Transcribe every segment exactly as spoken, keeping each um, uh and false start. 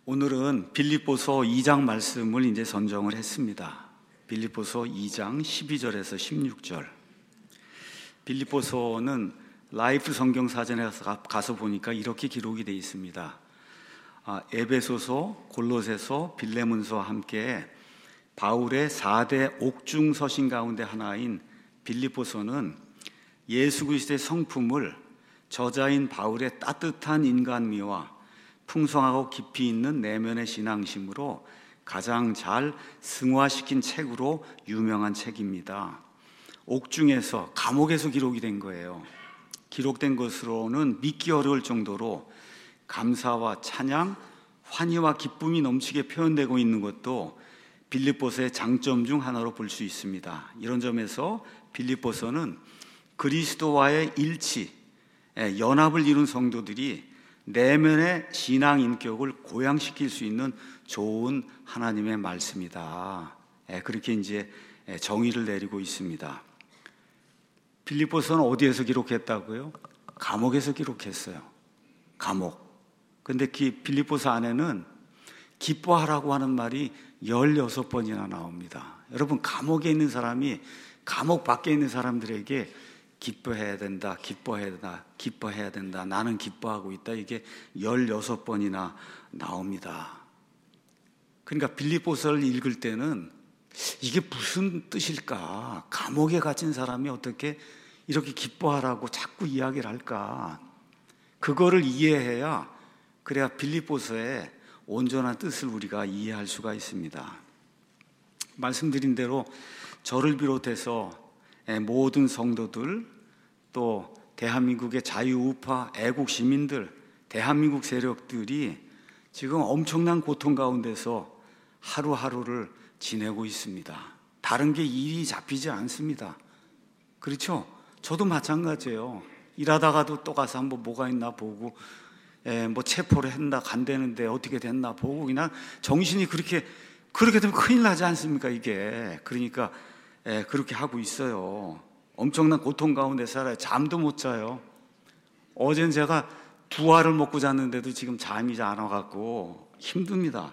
오늘은 빌립보서 이 장 말씀을 이제 선정을 했습니다. 빌립보서 이 장 십이 절에서 십육 절. 빌립보서는 라이프 성경 사전에 가서 보니까 이렇게 기록이 되어 있습니다. 아, 에베소서, 골로새서, 빌레몬서와 함께 바울의 사 대 옥중 서신 가운데 하나인 빌립보서는 예수 그리스도의 성품을 저자인 바울의 따뜻한 인간미와 풍성하고 깊이 있는 내면의 신앙심으로 가장 잘 승화시킨 책으로 유명한 책입니다. 옥중에서, 감옥에서 기록이 된 거예요. 기록된 것으로는 믿기 어려울 정도로 감사와 찬양, 환희와 기쁨이 넘치게 표현되고 있는 것도 빌립보서의 장점 중 하나로 볼 수 있습니다. 이런 점에서 빌립보서는 그리스도와의 일치, 연합을 이룬 성도들이 내면의 신앙 인격을 고양시킬 수 있는 좋은 하나님의 말씀이다. 그렇게 이제 정의를 내리고 있습니다. 빌립보서는 어디에서 기록했다고요? 감옥에서 기록했어요. 감옥. 근데 그 빌립보서 안에는 기뻐하라고 하는 말이 열여섯 번이나 나옵니다. 여러분, 감옥에 있는 사람이 감옥 밖에 있는 사람들에게 기뻐해야 된다, 기뻐해야 된다, 기뻐해야 된다, 나는 기뻐하고 있다, 이게 열여섯 번이나 나옵니다. 그러니까 빌립보서를 읽을 때는 이게 무슨 뜻일까? 감옥에 갇힌 사람이 어떻게 이렇게 기뻐하라고 자꾸 이야기를 할까? 그거를 이해해야, 그래야 빌립보서의 온전한 뜻을 우리가 이해할 수가 있습니다. 말씀드린 대로 저를 비롯해서 모든 성도들, 또 대한민국의 자유우파 애국 시민들, 대한민국 세력들이 지금 엄청난 고통 가운데서 하루하루를 지내고 있습니다. 다른 게 일이 잡히지 않습니다. 그렇죠? 저도 마찬가지예요. 일하다가도 또 가서 한번 뭐가 있나 보고, 에, 뭐 체포를 했나 간대는데 어떻게 됐나 보고, 그냥 정신이 그렇게 그렇게 되면 큰일 나지 않습니까, 이게. 그러니까 에, 그렇게 하고 있어요. 엄청난 고통 가운데 살아요. 잠도 못 자요. 어제는 제가 두 알을 먹고 잤는데도 지금 잠이 안 와갖고 힘듭니다.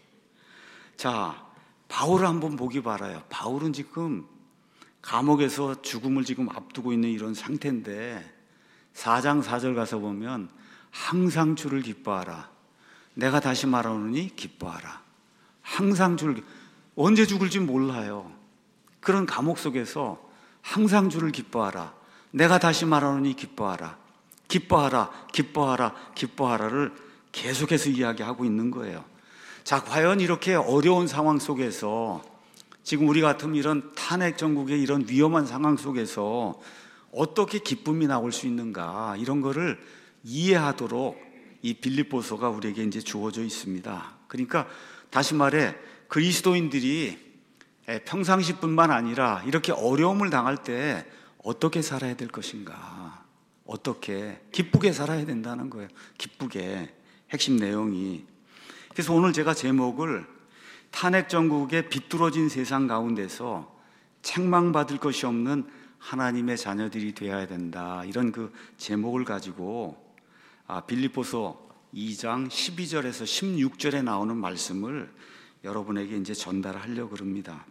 자, 바울을 한번 보기 바라요. 바울은 지금 감옥에서 죽음을 지금 앞두고 있는 이런 상태인데 사 장 사 절 가서 보면 항상 주를 기뻐하라. 내가 다시 말하노니 기뻐하라. 항상 주를, 언제 죽을지 몰라요. 그런 감옥 속에서 항상 주를 기뻐하라. 내가 다시 말하노니 기뻐하라. 기뻐하라, 기뻐하라, 기뻐하라를 계속해서 이야기하고 있는 거예요. 자, 과연 이렇게 어려운 상황 속에서, 지금 우리 같은 이런 탄핵 정국의 이런 위험한 상황 속에서 어떻게 기쁨이 나올 수 있는가, 이런 거를 이해하도록 이 빌립보서가 우리에게 이제 주어져 있습니다. 그러니까 다시 말해, 그리스도인들이 평상시뿐만 아니라 이렇게 어려움을 당할 때 어떻게 살아야 될 것인가, 어떻게 기쁘게 살아야 된다는 거예요. 기쁘게, 핵심 내용이. 그래서 오늘 제가 제목을 탄핵 정국의 비뚤어진 세상 가운데서 책망받을 것이 없는 하나님의 자녀들이 되어야 된다, 이런 그 제목을 가지고 아, 빌립보서 이 장 십이 절에서 십육 절에 나오는 말씀을 여러분에게 이제 전달하려고 합니다.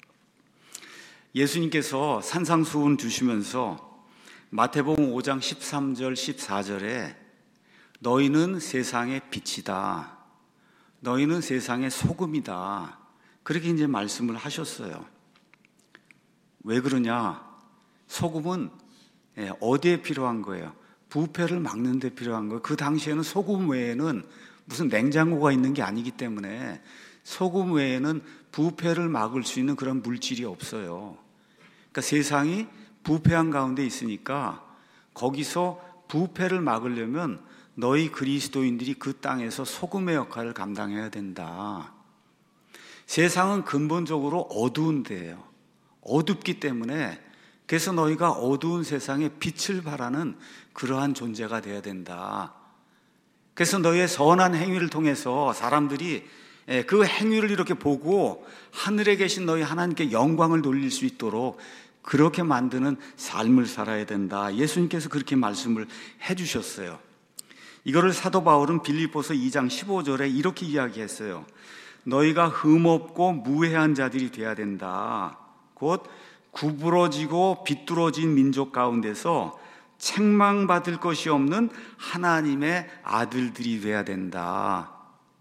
예수님께서 산상수훈 주시면서 마태복음 오 장 십삼 절 십사 절에 너희는 세상의 빛이다, 너희는 세상의 소금이다, 그렇게 이제 말씀을 하셨어요. 왜 그러냐? 소금은 어디에 필요한 거예요? 부패를 막는 데 필요한 거예요. 그 당시에는 소금 외에는 무슨 냉장고가 있는 게 아니기 때문에 소금 외에는 부패를 막을 수 있는 그런 물질이 없어요. 그러니까 세상이 부패한 가운데 있으니까 거기서 부패를 막으려면 너희 그리스도인들이 그 땅에서 소금의 역할을 감당해야 된다. 세상은 근본적으로 어두운 데예요. 어둡기 때문에, 그래서 너희가 어두운 세상에 빛을 발하는 그러한 존재가 되어야 된다. 그래서 너희의 선한 행위를 통해서 사람들이 그 행위를 이렇게 보고 하늘에 계신 너희 하나님께 영광을 돌릴 수 있도록 그렇게 만드는 삶을 살아야 된다. 예수님께서 그렇게 말씀을 해주셨어요. 이거를 사도 바울은 빌립보서 이 장 십오 절에 이렇게 이야기했어요. 너희가 흠없고 무해한 자들이 돼야 된다. 곧 구부러지고 비뚤어진 민족 가운데서 책망받을 것이 없는 하나님의 아들들이 돼야 된다.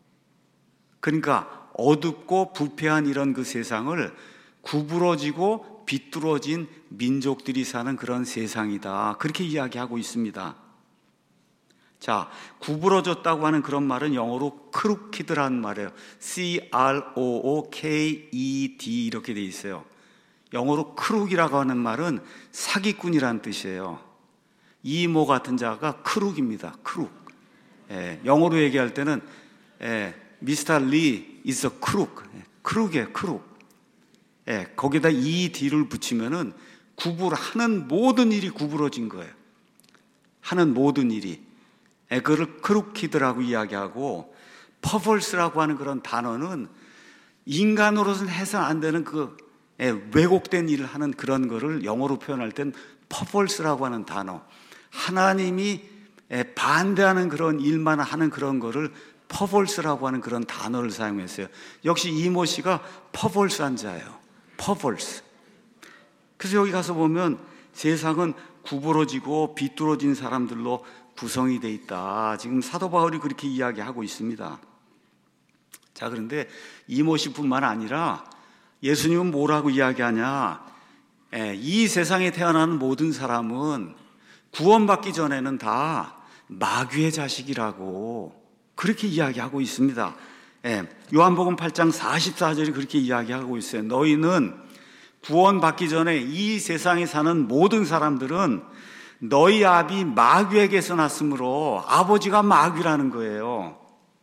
그러니까 어둡고 부패한 이런 그 세상을 구부러지고 비뚤어진 민족들이 사는 그런 세상이다. 그렇게 이야기하고 있습니다. 자, 구부러졌다고 하는 그런 말은 영어로 크루키드라는 말이에요. C R O O K E D 이렇게 돼 있어요. 영어로 크룩이라고 하는 말은 사기꾼이라는 뜻이에요. 이모 같은 자가 크룩입니다. 크룩. 예, 영어로 얘기할 때는 예, 미스터 리 is a crook. 크룩이에요, 크룩. 예, 거기다 이디를 붙이면은 구부하는 모든 일이 구부러진 거예요. 하는 모든 일이. 예, 그걸 크루키드라고 이야기하고, 퍼벌스라고 하는 그런 단어는 인간으로서는 해서 안 되는 그 예, 왜곡된 일을 하는 그런 거를 영어로 표현할 땐 퍼벌스라고 하는 단어. 하나님이 예, 반대하는 그런 일만 하는 그런 거를 퍼벌스라고 하는 그런 단어를 사용했어요. 역시 이모 씨가 퍼벌스한 자예요. 퍼벌스. 그래서 여기 가서 보면 세상은 구부러지고 비뚤어진 사람들로 구성이 돼 있다. 지금 사도 바울이 그렇게 이야기하고 있습니다. 자, 그런데 이모 씨뿐만 아니라 예수님은 뭐라고 이야기하냐? 예, 이 세상에 태어나는 모든 사람은 구원받기 전에는 다 마귀의 자식이라고 그렇게 이야기하고 있습니다. 예, 요한복음 팔 장 사십사 절이 그렇게 이야기하고 있어요. 너희는 구원받기 전에 이 세상에 사는 모든 사람들은 너희 아비 마귀에게서 났으므로 아버지가 마귀라는 거예요.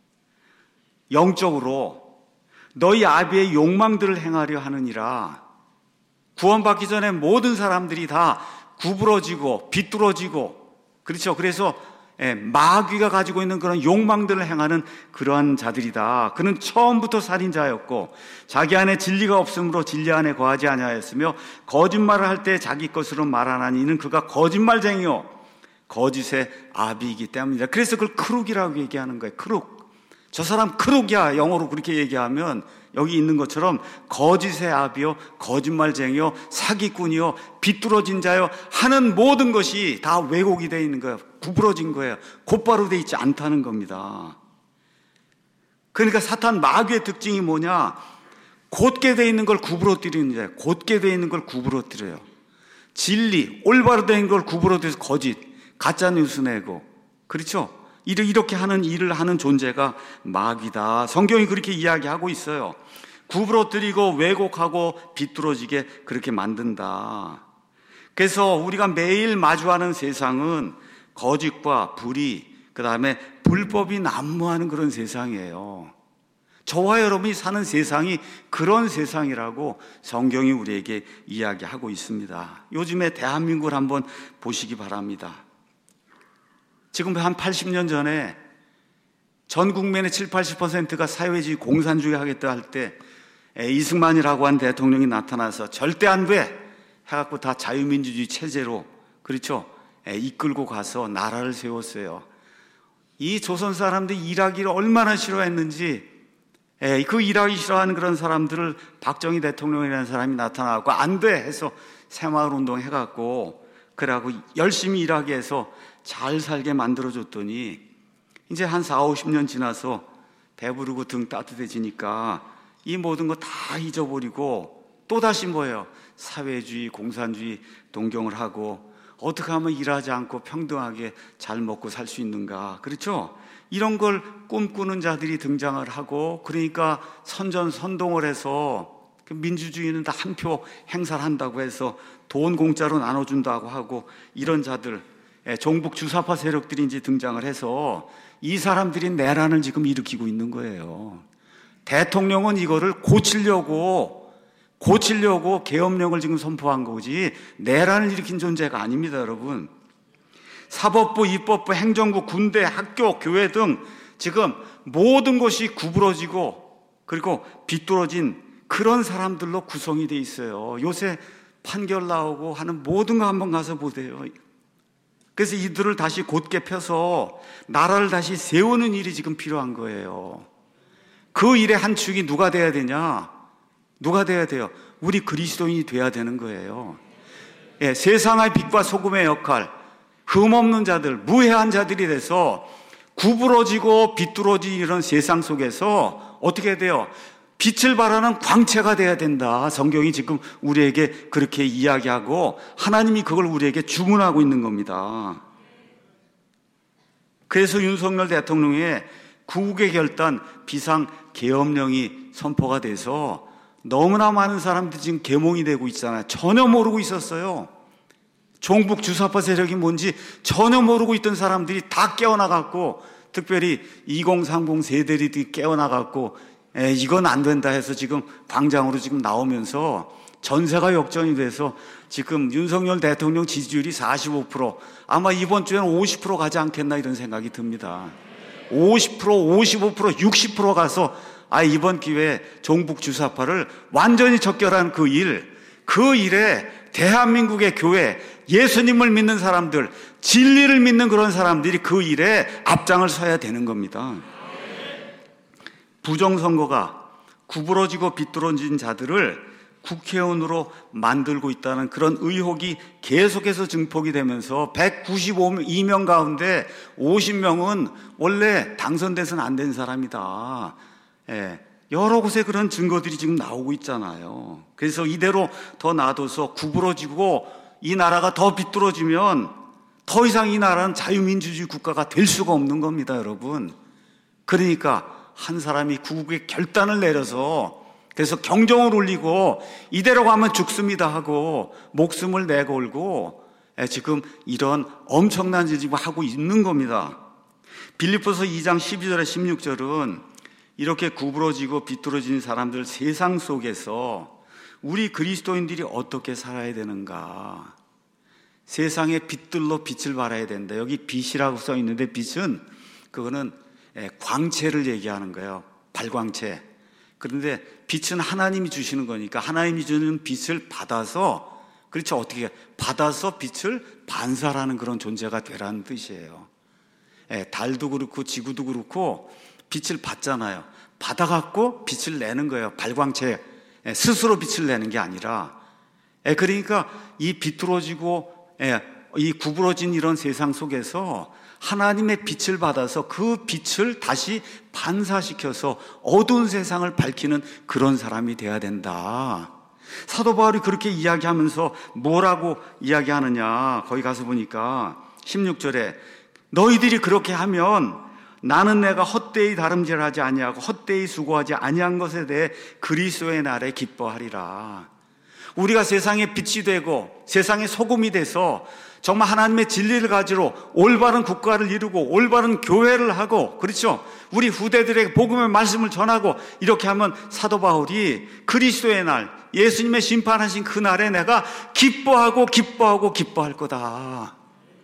영적으로 너희 아비의 욕망들을 행하려 하느니라. 구원받기 전에 모든 사람들이 다 구부러지고 비뚤어지고, 그렇죠. 그래서 예, 마귀가 가지고 있는 그런 욕망들을 행하는 그러한 자들이다. 그는 처음부터 살인자였고 자기 안에 진리가 없으므로 진리 안에 거하지 아니하였으며 거짓말을 할 때 자기 것으로 말하나니 이는 그가 거짓말쟁이요 거짓의 아비이기 때문이다. 그래서 그걸 크룩이라고 얘기하는 거예요. 크룩. 저 사람 크룩이야. 영어로 그렇게 얘기하면 여기 있는 것처럼 거짓의 아비요 거짓말쟁이요 사기꾼이요 비뚤어진 자요 하는 모든 것이 다 왜곡이 되어 있는 거예요. 구부러진 거예요. 곧바로 되어 있지 않다는 겁니다. 그러니까 사탄 마귀의 특징이 뭐냐? 곧게 되어 있는 걸 구부러뜨리는 거예요. 곧게 되어 있는 걸 구부러뜨려요. 진리, 올바로 되어 있는 걸 구부러뜨려서 거짓, 가짜 뉴스 내고, 그렇죠? 이렇게 하는 일을 하는 존재가 마귀다. 성경이 그렇게 이야기하고 있어요. 구부러뜨리고 왜곡하고 비뚤어지게 그렇게 만든다. 그래서 우리가 매일 마주하는 세상은 거짓과 불의, 그 다음에 불법이 난무하는 그런 세상이에요. 저와 여러분이 사는 세상이 그런 세상이라고 성경이 우리에게 이야기하고 있습니다. 요즘에 대한민국을 한번 보시기 바랍니다. 지금 한 팔십 년 전에 전 국민의 칠, 팔십 퍼센트가 사회주의 공산주의 하겠다 할 때 이승만이라고 한 대통령이 나타나서 절대 안 돼! 해갖고 다 자유민주주의 체제로, 그렇죠? 이끌고 가서 나라를 세웠어요. 이 조선 사람들이 일하기를 얼마나 싫어했는지, 그 일하기 싫어하는 그런 사람들을 박정희 대통령이라는 사람이 나타나고 안 돼! 해서 새마을 운동 해갖고, 그래갖고 열심히 일하게 해서 잘 살게 만들어줬더니 이제 한 사오십 년 지나서 배부르고 등 따뜻해지니까 이 모든 거 다 잊어버리고 또다시 뭐예요? 사회주의, 공산주의 동경을 하고 어떻게 하면 일하지 않고 평등하게 잘 먹고 살 수 있는가, 그렇죠? 이런 걸 꿈꾸는 자들이 등장을 하고, 그러니까 선전선동을 해서 민주주의는 다 한 표 행사를 한다고 해서 돈 공짜로 나눠준다고 하고, 이런 자들, 종북 주사파 세력들이 이제 등장을 해서 이 사람들이 내란을 지금 일으키고 있는 거예요. 대통령은 이거를 고치려고 고치려고 계엄령을 지금 선포한 거지 내란을 일으킨 존재가 아닙니다, 여러분. 사법부, 입법부, 행정부, 군대, 학교, 교회 등 지금 모든 것이 구부러지고 그리고 비뚤어진 그런 사람들로 구성이 돼 있어요. 요새 판결 나오고 하는 모든 거 한번 가서 보세요. 그래서 이들을 다시 곧게 펴서 나라를 다시 세우는 일이 지금 필요한 거예요. 그 일의 한 축이 누가 돼야 되냐? 누가 돼야 돼요? 우리 그리스도인이 돼야 되는 거예요. 예, 세상의 빛과 소금의 역할, 흠없는 자들, 무해한 자들이 돼서 구부러지고 비뚤어진 이런 세상 속에서 어떻게 돼요? 빛을 발하는 광채가 돼야 된다. 성경이 지금 우리에게 그렇게 이야기하고 하나님이 그걸 우리에게 주문하고 있는 겁니다. 그래서 윤석열 대통령의 구국의 결단 비상계엄령이 선포가 돼서 너무나 많은 사람들이 지금 계몽이 되고 있잖아요. 전혀 모르고 있었어요. 종북 주사파 세력이 뭔지 전혀 모르고 있던 사람들이 다 깨어나갖고, 특별히 이공삼공 세대들이 깨어나갖고 에, 이건 안 된다 해서 지금 광장으로 지금 나오면서 전세가 역전이 돼서 지금 윤석열 대통령 지지율이 사십오 퍼센트, 아마 이번 주에는 오십 퍼센트 가지 않겠나 이런 생각이 듭니다. 오십 퍼센트, 오십오 퍼센트, 육십 퍼센트 가서 아 이번 기회에 종북 주사파를 완전히 척결한 그 일, 그 일에 대한민국의 교회, 예수님을 믿는 사람들, 진리를 믿는 그런 사람들이 그 일에 앞장을 서야 되는 겁니다. 부정선거가 구부러지고 비뚤어진 자들을 국회의원으로 만들고 있다는 그런 의혹이 계속해서 증폭이 되면서 백구십이 명 가운데 오십 명은 원래 당선돼서는 안 된 사람이다. 예, 여러 곳에 그런 증거들이 지금 나오고 있잖아요. 그래서 이대로 더 놔둬서 구부러지고 이 나라가 더 비뚤어지면 더 이상 이 나라는 자유민주주의 국가가 될 수가 없는 겁니다, 여러분. 그러니까 한 사람이 구국의 결단을 내려서 그래서 경종을 울리고 이대로 가면 죽습니다 하고 목숨을 내걸고 지금 이런 엄청난 일을 지금 하고 있는 겁니다. 빌립보서 이 장 십이 절에 십육 절은 이렇게 구부러지고 비뚤어진 사람들 세상 속에서 우리 그리스도인들이 어떻게 살아야 되는가? 세상의 빛들로 빛을 발해야 된다. 여기 빛이라고 써 있는데 빛은 그거는 광채를 얘기하는 거예요. 발광채. 그런데 빛은 하나님이 주시는 거니까 하나님이 주는 빛을 받아서, 그렇죠, 어떻게 받아서 빛을 반사하는 그런 존재가 되라는 뜻이에요. 예, 달도 그렇고 지구도 그렇고 빛을 받잖아요. 받아갖고 빛을 내는 거예요. 발광채, 예, 스스로 빛을 내는 게 아니라. 예, 그러니까 이 비뚤어지고 예, 이 구부러진 이런 세상 속에서 하나님의 빛을 받아서 그 빛을 다시 반사시켜서 어두운 세상을 밝히는 그런 사람이 돼야 된다. 사도 바울이 그렇게 이야기하면서 뭐라고 이야기하느냐, 거기 가서 보니까 십육 절에 너희들이 그렇게 하면 나는 내가 헛되이 다름질하지 아니하고 헛되이 수고하지 아니한 것에 대해 그리스도의 날에 기뻐하리라. 우리가 세상의 빛이 되고 세상의 소금이 돼서 정말 하나님의 진리를 가지러 올바른 국가를 이루고 올바른 교회를 하고, 그렇죠, 우리 후대들에게 복음의 말씀을 전하고 이렇게 하면 사도 바울이 그리스도의 날, 예수님의 심판하신 그 날에 내가 기뻐하고 기뻐하고 기뻐할 거다.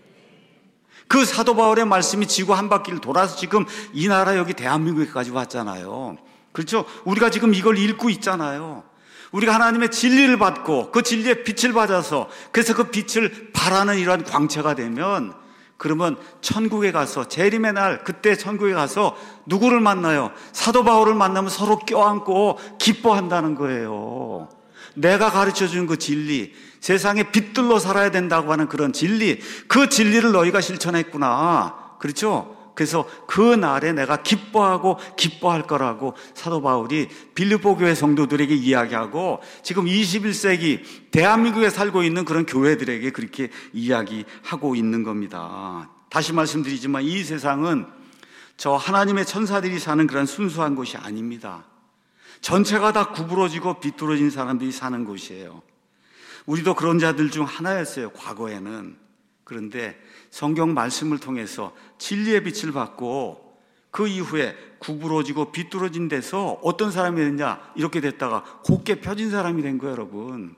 그 사도 바울의 말씀이 지구 한 바퀴를 돌아서 지금 이 나라 여기 대한민국에까지 왔잖아요. 그렇죠? 우리가 지금 이걸 읽고 있잖아요. 우리가 하나님의 진리를 받고 그 진리의 빛을 받아서 그래서 그 빛을 발하는 이러한 광채가 되면, 그러면 천국에 가서 재림의 날, 그때 천국에 가서 누구를 만나요? 사도 바울을 만나면 서로 껴안고 기뻐한다는 거예요. 내가 가르쳐준 그 진리, 세상의 빛들로 살아야 된다고 하는 그런 진리, 그 진리를 너희가 실천했구나. 그렇죠? 그래서 그 날에 내가 기뻐하고 기뻐할 거라고 사도 바울이 빌립보 교회 성도들에게 이야기하고 지금 이십일 세기 대한민국에 살고 있는 그런 교회들에게 그렇게 이야기하고 있는 겁니다. 다시 말씀드리지만 이 세상은 저 하나님의 천사들이 사는 그런 순수한 곳이 아닙니다. 전체가 다 구부러지고 비뚤어진 사람들이 사는 곳이에요. 우리도 그런 자들 중 하나였어요, 과거에는. 그런데 성경 말씀을 통해서 진리의 빛을 받고 그 이후에 구부러지고 비뚤어진 데서 어떤 사람이 됐냐, 이렇게 됐다가 곧게 펴진 사람이 된 거예요, 여러분.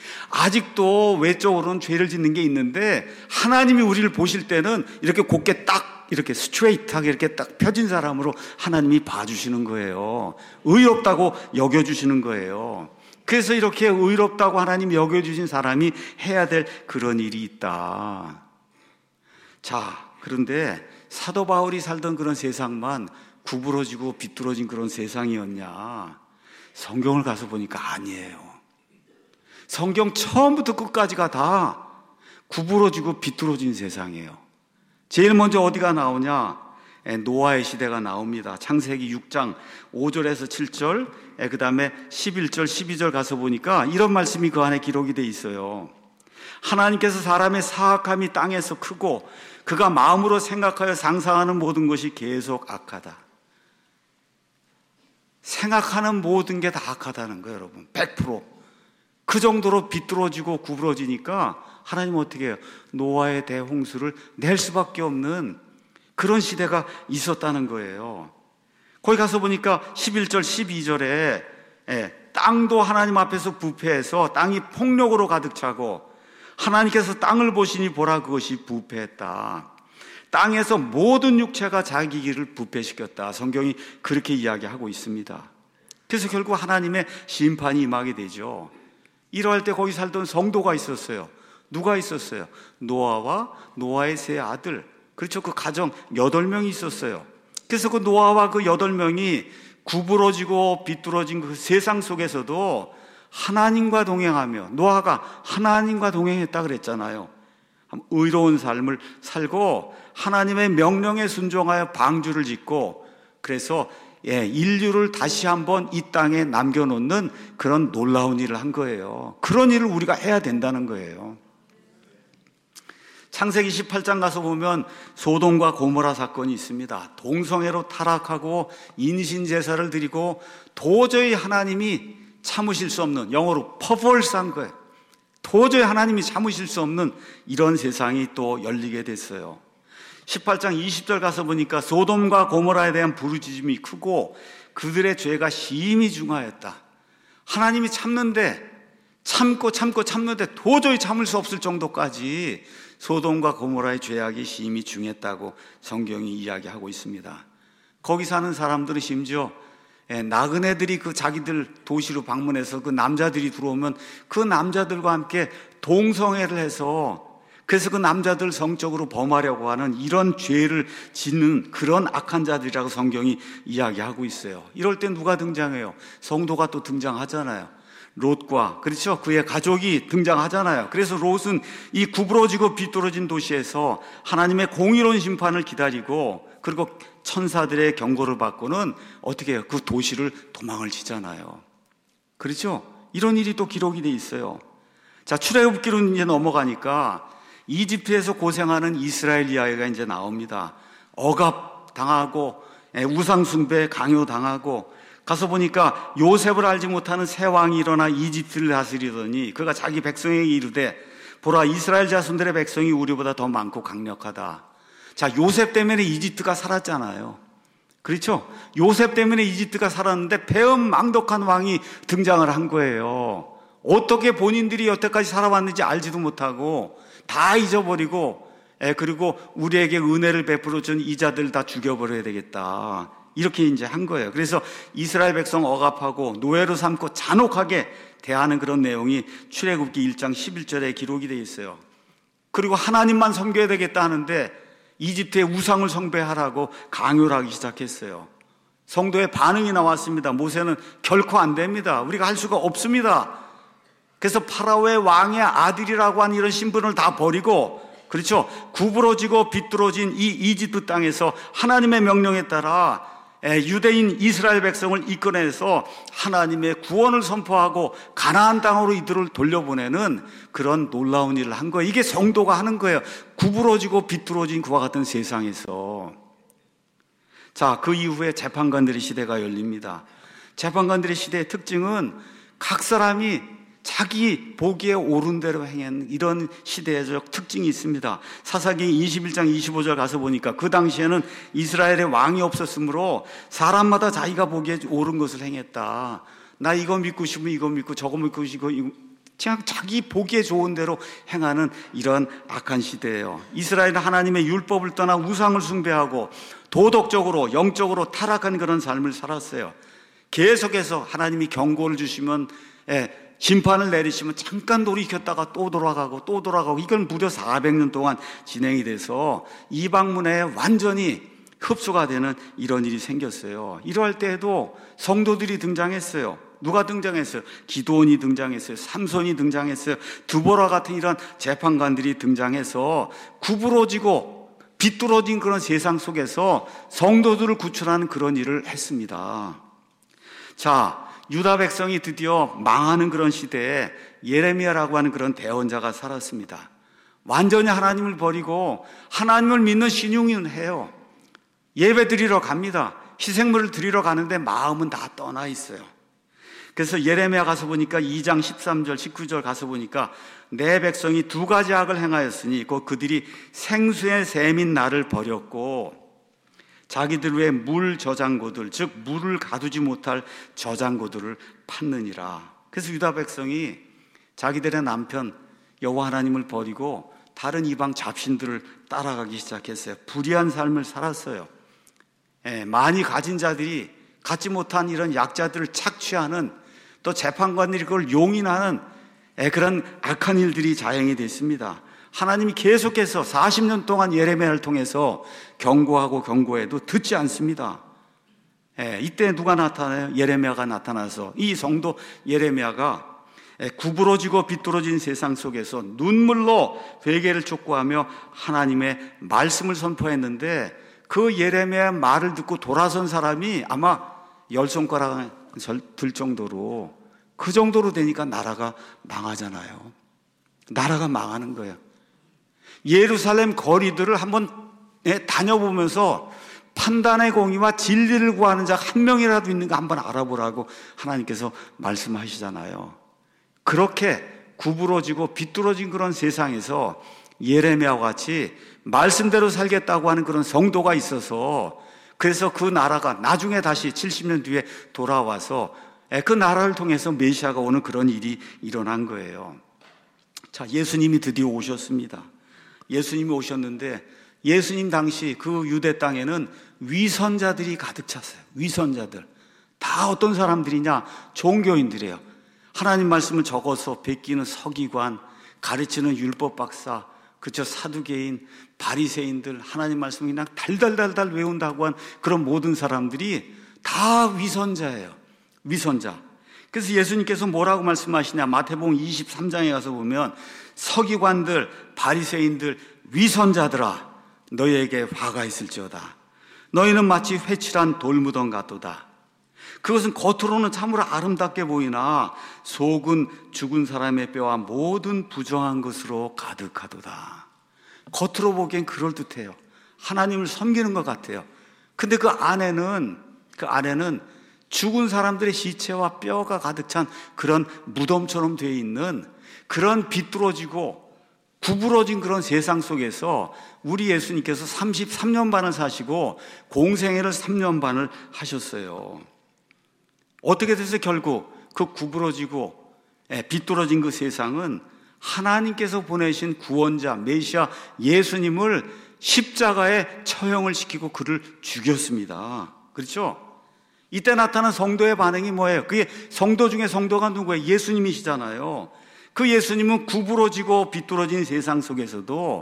아직도 외적으로는 죄를 짓는 게 있는데 하나님이 우리를 보실 때는 이렇게 곧게 딱 이렇게 스트레이트하게 이렇게 딱 펴진 사람으로 하나님이 봐주시는 거예요. 의롭다고 여겨주시는 거예요. 그래서 이렇게 의롭다고 하나님이 여겨주신 사람이 해야 될 그런 일이 있다. 자, 그런데 사도 바울이 살던 그런 세상만 구부러지고 비뚤어진 그런 세상이었냐? 성경을 가서 보니까 아니에요. 성경 처음부터 끝까지가 다 구부러지고 비뚤어진 세상이에요. 제일 먼저 어디가 나오냐? 노아의 시대가 나옵니다. 창세기 육 장 오 절에서 칠 절, 그 다음에 십일 절, 십이 절 가서 보니까 이런 말씀이 그 안에 기록이 돼 있어요. 하나님께서 사람의 사악함이 땅에서 크고 그가 마음으로 생각하여 상상하는 모든 것이 계속 악하다. 생각하는 모든 게 다 악하다는 거예요, 여러분. 백 퍼센트. 그 정도로 비뚤어지고 구부러지니까 하나님은 어떻게 해요? 노아의 대홍수를 낼 수밖에 없는 그런 시대가 있었다는 거예요. 거기 가서 보니까 십일 절, 십이 절에 예, 땅도 하나님 앞에서 부패해서 땅이 폭력으로 가득 차고 하나님께서 땅을 보시니 보라 그것이 부패했다. 땅에서 모든 육체가 자기 길을 부패시켰다. 성경이 그렇게 이야기하고 있습니다. 그래서 결국 하나님의 심판이 임하게 되죠. 이러할 때 거기 살던 성도가 있었어요. 누가 있었어요? 노아와 노아의 세 아들. 그렇죠. 그 가정 여덟 명이 있었어요. 그래서 그 노아와 그 여덟 명이 구부러지고 비뚤어진 그 세상 속에서도 하나님과 동행하며, 노아가 하나님과 동행했다 그랬잖아요. 의로운 삶을 살고 하나님의 명령에 순종하여 방주를 짓고, 그래서 예, 인류를 다시 한번 이 땅에 남겨놓는 그런 놀라운 일을 한 거예요. 그런 일을 우리가 해야 된다는 거예요. 창세기 십팔 장 가서 보면 소돔과 고모라 사건이 있습니다. 동성애로 타락하고 인신제사를 드리고 도저히 하나님이 참으실 수 없는, 영어로 퍼벌스한 거예요. 도저히 하나님이 참으실 수 없는 이런 세상이 또 열리게 됐어요. 십팔 장 이십 절 가서 보니까 소돔과 고모라에 대한 부르짖음이 크고 그들의 죄가 심히 중하였다. 하나님이 참는데 참고 참고 참는데 도저히 참을 수 없을 정도까지 소돔과 고모라의 죄악이 심히 중했다고 성경이 이야기하고 있습니다. 거기 사는 사람들은 심지어 나그네들이 그 자기들 도시로 방문해서 그 남자들이 들어오면 그 남자들과 함께 동성애를 해서, 그래서 그 남자들 성적으로 범하려고 하는 이런 죄를 짓는 그런 악한 자들이라고 성경이 이야기하고 있어요. 이럴 때 누가 등장해요? 성도가 또 등장하잖아요. 롯과, 그렇죠? 그의 가족이 등장하잖아요. 그래서 롯은 이 구부러지고 비뚤어진 도시에서 하나님의 공의로운 심판을 기다리고, 그리고 천사들의 경고를 받고는 어떻게 해요? 그 도시를 도망을 치잖아요. 그렇죠? 이런 일이 또 기록이 돼 있어요. 자, 출애굽기로 이제 넘어가니까 이집트에서 고생하는 이스라엘 이야기가 이제 나옵니다. 억압 당하고 우상 숭배 강요 당하고, 가서 보니까 요셉을 알지 못하는 새 왕이 일어나 이집트를 다스리더니 그가 자기 백성에게 이르되 보라, 이스라엘 자손들의 백성이 우리보다 더 많고 강력하다. 자, 요셉 때문에 이집트가 살았잖아요. 그렇죠? 요셉 때문에 이집트가 살았는데 배은망덕한 왕이 등장을 한 거예요. 어떻게 본인들이 여태까지 살아왔는지 알지도 못하고 다 잊어버리고, 예, 그리고 우리에게 은혜를 베풀어 준 이자들 다 죽여버려야 되겠다. 이렇게 이제 한 거예요. 그래서 이스라엘 백성 억압하고 노예로 삼고 잔혹하게 대하는 그런 내용이 출애굽기 일 장 십일 절에 기록이 되어 있어요. 그리고 하나님만 섬겨야 되겠다 하는데 이집트의 우상을 숭배하라고 강요를 하기 시작했어요. 성도의 반응이 나왔습니다. 모세는 결코 안 됩니다. 우리가 할 수가 없습니다. 그래서 파라오의 왕의 아들이라고 하는 이런 신분을 다 버리고, 그렇죠, 구부러지고 비뚤어진 이 이집트 땅에서 하나님의 명령에 따라 유대인 이스라엘 백성을 이끌어내서 하나님의 구원을 선포하고 가나안 땅으로 이들을 돌려보내는 그런 놀라운 일을 한 거예요. 이게 성도가 하는 거예요. 구부러지고 비뚤어진 그와 같은 세상에서. 자, 그 이후에 재판관들의 시대가 열립니다. 재판관들의 시대의 특징은 각 사람이 자기 보기에 옳은 대로 행한 이런 시대적 특징이 있습니다. 사사기 이십일 장 이십오 절 가서 보니까 그 당시에는 이스라엘에 왕이 없었으므로 사람마다 자기가 보기에 옳은 것을 행했다. 나 이거 믿고 싶으면 이거 믿고 저거 믿고 싶고, 그냥 자기 보기에 좋은 대로 행하는 이런 악한 시대예요. 이스라엘은 하나님의 율법을 떠나 우상을 숭배하고 도덕적으로 영적으로 타락한 그런 삶을 살았어요. 계속해서 하나님이 경고를 주시면 예, 심판을 내리시면 잠깐 돌이켰다가 또 돌아가고 또 돌아가고, 이건 무려 사백 년 동안 진행이 돼서 이방문에 완전히 흡수가 되는 이런 일이 생겼어요. 이러할 때에도 성도들이 등장했어요. 누가 등장했어요? 기도원이 등장했어요. 삼손이 등장했어요. 두보라 같은 이런 재판관들이 등장해서 구부러지고 비뚤어진 그런 세상 속에서 성도들을 구출하는 그런 일을 했습니다. 자, 유다 백성이 드디어 망하는 그런 시대에 예레미야라고 하는 그런 대언자가 살았습니다. 완전히 하나님을 버리고 하나님을 믿는 신용은 해요. 예배 드리러 갑니다. 희생물을 드리러 가는데 마음은 다 떠나 있어요. 그래서 예레미야 가서 보니까 이 장 십삼 절 십구 절 가서 보니까 내 백성이 두 가지 악을 행하였으니 곧 그들이 생수의 샘인 나를 버렸고 자기들 외 물 저장고들, 즉 물을 가두지 못할 저장고들을 팠느니라. 그래서 유다 백성이 자기들의 남편 여호와 하나님을 버리고 다른 이방 잡신들을 따라가기 시작했어요. 불의한 삶을 살았어요. 예, 많이 가진 자들이 갖지 못한 이런 약자들을 착취하는, 또 재판관들이 그걸 용인하는 예, 그런 악한 일들이 자행이 됐습니다. 하나님이 계속해서 사십 년 동안 예레미야를 통해서 경고하고 경고해도 듣지 않습니다. 예, 이때 누가 나타나요? 예레미야가 나타나서 이 성도 예레미야가 예, 구부러지고 비뚤어진 세상 속에서 눈물로 회개를 촉구하며 하나님의 말씀을 선포했는데, 그 예레미야의 말을 듣고 돌아선 사람이 아마 열 손가락 들 정도로, 그 정도로 되니까 나라가 망하잖아요. 나라가 망하는 거예요. 예루살렘 거리들을 한번 다녀보면서 판단의 공의와 진리를 구하는 자 한 명이라도 있는가 한번 알아보라고 하나님께서 말씀하시잖아요. 그렇게 구부러지고 비뚤어진 그런 세상에서 예레미야와 같이 말씀대로 살겠다고 하는 그런 성도가 있어서, 그래서 그 나라가 나중에 다시 칠십 년 뒤에 돌아와서 그 나라를 통해서 메시아가 오는 그런 일이 일어난 거예요. 자, 예수님이 드디어 오셨습니다. 예수님이 오셨는데 예수님 당시 그 유대 땅에는 위선자들이 가득 찼어요. 위선자들. 다 어떤 사람들이냐? 종교인들이에요. 하나님 말씀을 적어서 베끼는 서기관, 가르치는 율법 박사, 그쵸, 사두개인, 바리새인들, 하나님 말씀을 그냥 달달달달 외운다고 한 그런 모든 사람들이 다 위선자예요. 위선자. 그래서 예수님께서 뭐라고 말씀하시냐? 마태복음 이십삼 장에 가서 보면 서기관들, 바리새인들, 위선자들아, 너희에게 화가 있을지어다. 너희는 마치 회칠한 돌무덤 같도다. 그것은 겉으로는 참으로 아름답게 보이나 속은 죽은 사람의 뼈와 모든 부정한 것으로 가득하도다. 겉으로 보기엔 그럴듯해요. 하나님을 섬기는 것 같아요. 근데 그 안에는 그 안에는 죽은 사람들의 시체와 뼈가 가득 찬 그런 무덤처럼 되어 있는 그런 비뚤어지고 구부러진 그런 세상 속에서 우리 예수님께서 삼십삼 년 반을 사시고 공생애를 삼 년 반을 하셨어요. 어떻게 돼서 결국 그 구부러지고 비뚤어진 그 세상은 하나님께서 보내신 구원자 메시아 예수님을 십자가에 처형을 시키고 그를 죽였습니다. 그렇죠? 이때 나타난 성도의 반응이 뭐예요? 그게 성도 중에 성도가 누구예요? 예수님이시잖아요. 그 예수님은 구부러지고 비뚤어진 세상 속에서도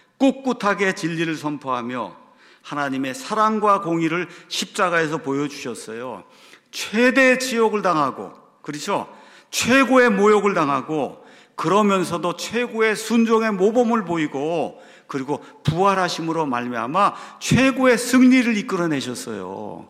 꿋꿋하게 진리를 선포하며 하나님의 사랑과 공의를 십자가에서 보여주셨어요. 최대의 지옥을 당하고, 그렇죠? 최고의 모욕을 당하고, 그러면서도 최고의 순종의 모범을 보이고, 그리고 부활하심으로 말미암아 최고의 승리를 이끌어내셨어요.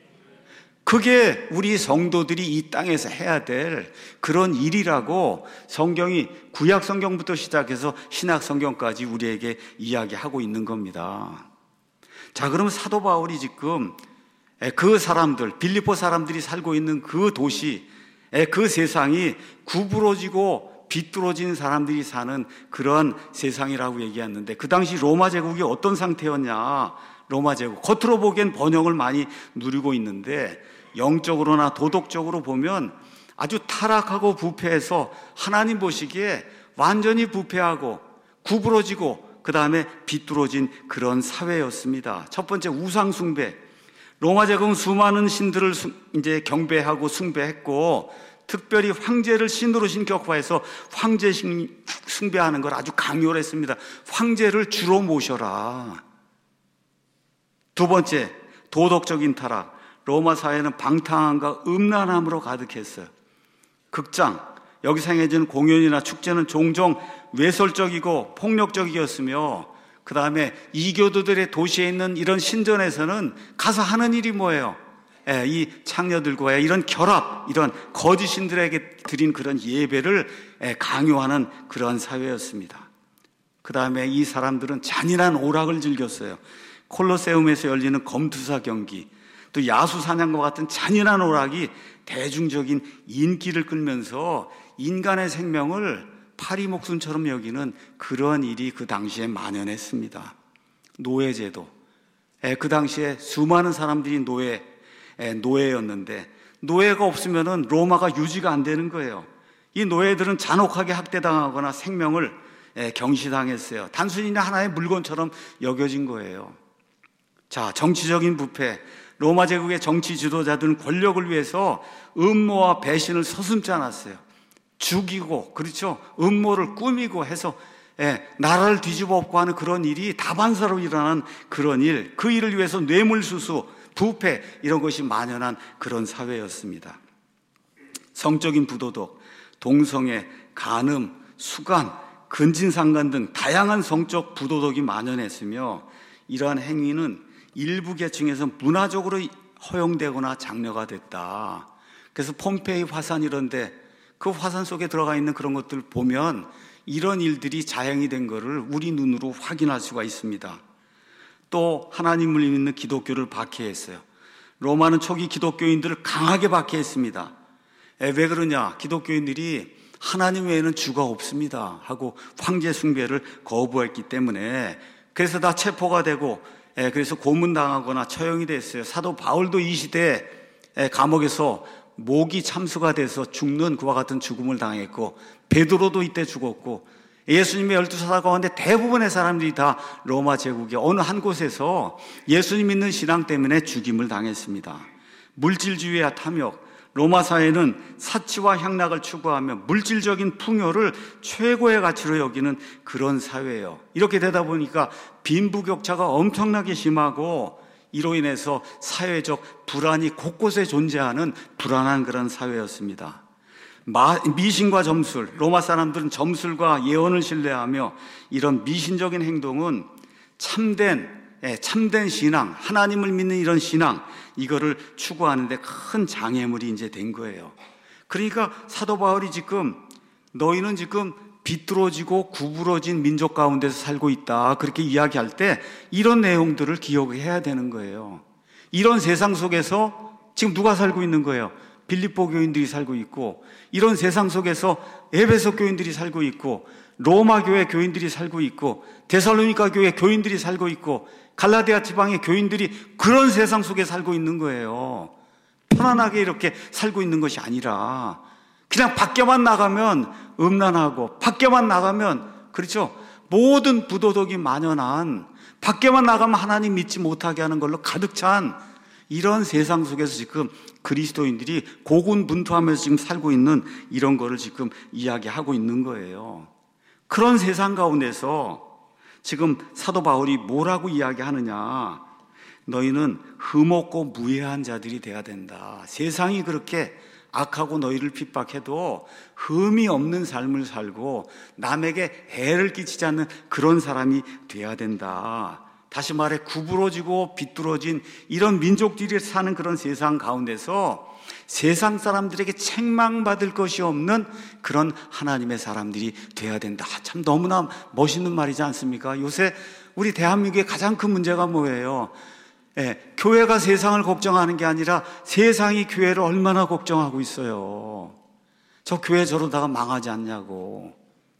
그게 우리 성도들이 이 땅에서 해야 될 그런 일이라고 성경이 구약 성경부터 시작해서 신약 성경까지 우리에게 이야기하고 있는 겁니다. 자, 그럼 사도 바울이 지금 그 사람들, 빌립보 사람들이 살고 있는 그 도시, 그 세상이 구부러지고 비뚤어진 사람들이 사는 그런 세상이라고 얘기했는데, 그 당시 로마 제국이 어떤 상태였냐? 로마 제국, 겉으로 보기엔 번영을 많이 누리고 있는데 영적으로나 도덕적으로 보면 아주 타락하고 부패해서 하나님 보시기에 완전히 부패하고 구부러지고 그 다음에 비뚤어진 그런 사회였습니다. 첫 번째, 우상 숭배. 로마 제국은 수많은 신들을 이제 경배하고 숭배했고, 특별히 황제를 신으로 신격화해서 황제 숭배하는 걸 아주 강요를 했습니다. 황제를 주로 모셔라. 두 번째, 도덕적인 타락. 로마 사회는 방탕함과 음란함으로 가득했어요. 극장, 여기서 행해지는 공연이나 축제는 종종 외설적이고 폭력적이었으며, 그 다음에 이교도들의 도시에 있는 이런 신전에서는 가서 하는 일이 뭐예요? 예, 이 창녀들과의 이런 결합, 이런 거짓 신들에게 드린 그런 예배를 예, 강요하는 그러한 사회였습니다. 그 다음에 이 사람들은 잔인한 오락을 즐겼어요. 콜로세움에서 열리는 검투사 경기, 또 야수 사냥과 같은 잔인한 오락이 대중적인 인기를 끌면서 인간의 생명을 파리 목숨처럼 여기는 그러한 일이 그 당시에 만연했습니다. 노예제도, 예, 그 당시에 수많은 사람들이 노예, 예, 노예였는데 노예가 없으면은 로마가 유지가 안 되는 거예요. 이 노예들은 잔혹하게 학대당하거나 생명을 예, 경시당했어요. 단순히 하나의 물건처럼 여겨진 거예요. 자, 정치적인 부패. 로마 제국의 정치 지도자들은 권력을 위해서 음모와 배신을 서슴지 않았어요. 죽이고, 그렇죠, 음모를 꾸미고 해서 예, 나라를 뒤집어 엎고 하는 그런 일이 다반사로 일어나는 그런 일, 그 일을 위해서 뇌물수수, 부패, 이런 것이 만연한 그런 사회였습니다. 성적인 부도덕, 동성애, 간음, 수간, 근친상간 등 다양한 성적 부도덕이 만연했으며, 이러한 행위는 일부 계층에서 문화적으로 허용되거나 장려가 됐다. 그래서 폼페이 화산 이런데 그 화산 속에 들어가 있는 그런 것들 보면 이런 일들이 자행이 된 것을 우리 눈으로 확인할 수가 있습니다. 또 하나님을 믿는 기독교를 박해했어요. 로마는 초기 기독교인들을 강하게 박해했습니다. 에, 왜 그러냐? 기독교인들이 하나님 외에는 주가 없습니다 하고 황제 숭배를 거부했기 때문에, 그래서 다 체포가 되고, 예, 그래서 고문당하거나 처형이 됐어요. 사도 바울도 이 시대에 감옥에서 목이 참수가 돼서 죽는 그와 같은 죽음을 당했고, 베드로도 이때 죽었고, 예수님의 열두 사도 가운데 대부분의 사람들이 다 로마 제국의 어느 한 곳에서 예수님 믿는 신앙 때문에 죽임을 당했습니다. 물질주의와 탐욕, 로마 사회는 사치와 향락을 추구하며 물질적인 풍요를 최고의 가치로 여기는 그런 사회예요. 이렇게 되다 보니까 빈부격차가 엄청나게 심하고, 이로 인해서 사회적 불안이 곳곳에 존재하는 불안한 그런 사회였습니다. 미신과 점술, 로마 사람들은 점술과 예언을 신뢰하며 이런 미신적인 행동은 참된 예, 참된 신앙, 하나님을 믿는 이런 신앙, 이거를 추구하는데 큰 장애물이 이제 된 거예요. 그러니까 사도 바울이 지금 너희는 지금 비뚤어지고 구부러진 민족 가운데서 살고 있다, 그렇게 이야기할 때 이런 내용들을 기억해야 되는 거예요. 이런 세상 속에서 지금 누가 살고 있는 거예요? 빌립보 교인들이 살고 있고, 이런 세상 속에서 에베소 교인들이 살고 있고, 로마 교회 교인들이 살고 있고, 데살로니가 교회 교인들이 살고 있고, 갈라디아 지방의 교인들이 그런 세상 속에 살고 있는 거예요. 편안하게 이렇게 살고 있는 것이 아니라 그냥 밖에만 나가면 음란하고, 밖에만 나가면, 그렇죠, 모든 부도덕이 만연한, 밖에만 나가면 하나님 믿지 못하게 하는 걸로 가득 찬 이런 세상 속에서 지금 그리스도인들이 고군분투하면서 지금 살고 있는 이런 거를 지금 이야기하고 있는 거예요. 그런 세상 가운데서 지금 사도 바울이 뭐라고 이야기하느냐? 너희는 흠없고 무해한 자들이 돼야 된다. 세상이 그렇게 악하고 너희를 핍박해도 흠이 없는 삶을 살고 남에게 해를 끼치지 않는 그런 사람이 돼야 된다. 다시 말해 구부러지고 비뚤어진 이런 민족들이 사는 그런 세상 가운데서 세상 사람들에게 책망받을 것이 없는 그런 하나님의 사람들이 돼야 된다. 참 너무나 멋있는 말이지 않습니까? 요새 우리 대한민국의 가장 큰 문제가 뭐예요? 예, 교회가 세상을 걱정하는 게 아니라 세상이 교회를 얼마나 걱정하고 있어요. 저 교회 저러다가 망하지 않냐고,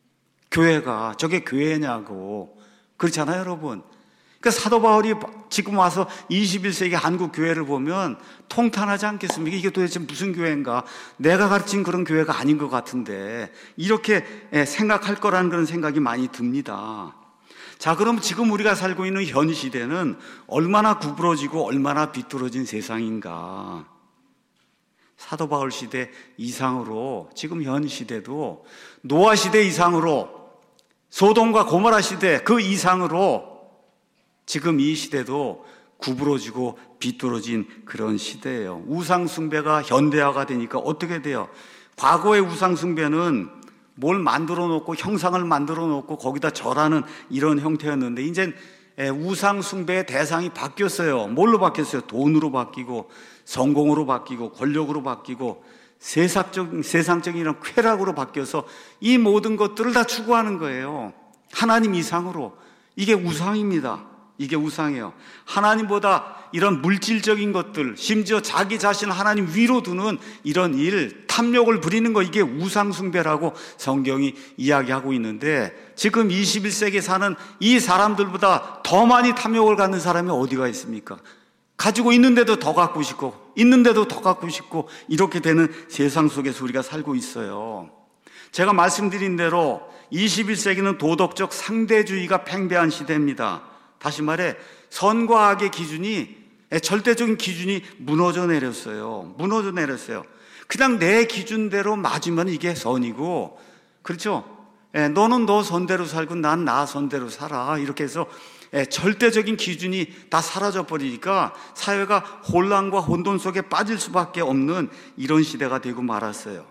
교회가 저게 교회냐고, 그렇잖아요 여러분. 그러니까 사도 바울이 지금 와서 이십일 세기 한국 교회를 보면 통탄하지 않겠습니까? 이게 도대체 무슨 교회인가? 내가 가르친 그런 교회가 아닌 것 같은데, 이렇게 생각할 거라는 그런 생각이 많이 듭니다. 자, 그럼 지금 우리가 살고 있는 현 시대는 얼마나 구부러지고 얼마나 비뚤어진 세상인가? 사도 바울 시대 이상으로 지금 현 시대도 노아 시대 이상으로 소돔과 고모라 시대 그 이상으로 지금 이 시대도 구부러지고 비뚤어진 그런 시대예요. 우상 숭배가 현대화가 되니까 어떻게 돼요? 과거의 우상 숭배는 뭘 만들어 놓고 형상을 만들어 놓고 거기다 절하는 이런 형태였는데 이제 우상 숭배의 대상이 바뀌었어요. 뭘로 바뀌었어요? 돈으로 바뀌고 성공으로 바뀌고 권력으로 바뀌고 세상적, 세상적인 이런 쾌락으로 바뀌어서 이 모든 것들을 다 추구하는 거예요. 하나님 이상으로. 이게 우상입니다. 이게 우상이에요. 하나님보다 이런 물질적인 것들, 심지어 자기 자신을 하나님 위로 두는 이런 일, 탐욕을 부리는 거, 이게 우상숭배라고 성경이 이야기하고 있는데 지금 이십일 세기에 사는 이 사람들보다 더 많이 탐욕을 갖는 사람이 어디가 있습니까? 가지고 있는데도 더 갖고 싶고 있는데도 더 갖고 싶고 이렇게 되는 세상 속에서 우리가 살고 있어요. 제가 말씀드린 대로 이십일 세기는 도덕적 상대주의가 팽배한 시대입니다. 다시 말해 선과 악의 기준이, 절대적인 기준이 무너져 내렸어요. 무너져 내렸어요. 그냥 내 기준대로 맞으면 이게 선이고, 그렇죠? 너는 너 선대로 살고 난 나 선대로 살아. 이렇게 해서 절대적인 기준이 다 사라져 버리니까 사회가 혼란과 혼돈 속에 빠질 수밖에 없는 이런 시대가 되고 말았어요.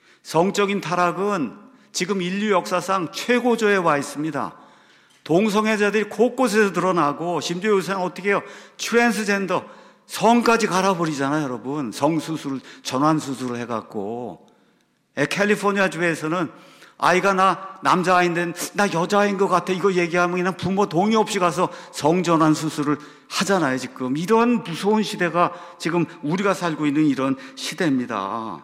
성적인 타락은 지금 인류 역사상 최고조에 와 있습니다. 동성애자들이 곳곳에서 드러나고 심지어 요새는 어떻게 해요? 트랜스젠더 성까지 갈아버리잖아요, 여러분. 성수술, 전환수술을 해갖고. 캘리포니아 주에서는 아이가 나 남자아이인데 나 여자아이인 것 같아 이거 얘기하면 그냥 부모 동의 없이 가서 성전환 수술을 하잖아요. 지금 이런 무서운 시대가 지금 우리가 살고 있는 이런 시대입니다.